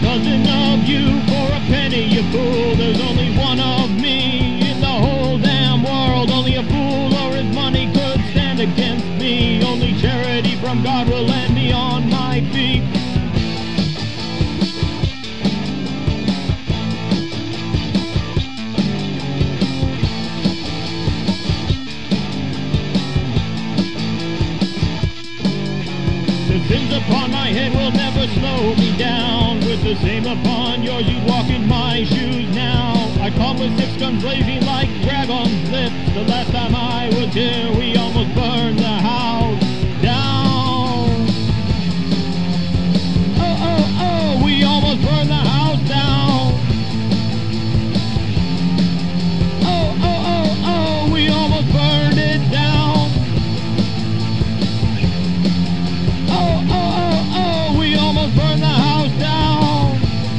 dozen of you for a penny, you fool. There's only one of me in the whole damn world. Only a fool or his money could stand against me. Only charity from God will land me on my feet. The sins upon my head will never slow me down. With the same upon yours, you'd walk in my shoes now. I come with 6 guns blazing like dragon's lips. The last time I was here, we almost burned the house down. Oh, oh, oh, we almost burned the house down. Oh, oh, oh, oh, we almost burned it down. Burn the house down.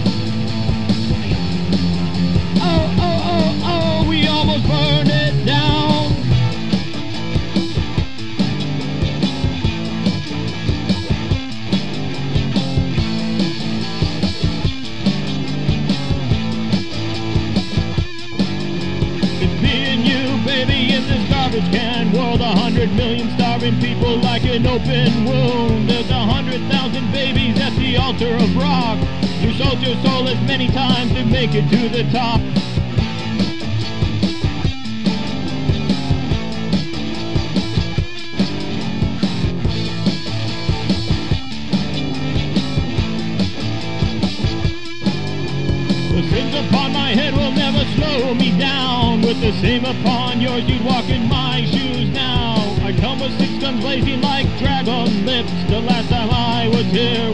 Oh, oh, oh, oh, we almost burned it down. It's me and you, baby, in this garbage can world. 100 million starving people like an open wound. There's 100,000 babies at the altar of rock. You sold your soul as many times to make it to the top. The sins upon my head will never slow me down. With the same upon yours, you'd walk in my shoes now. I come with 6 guns blazing like dragon lips. The last time I was here,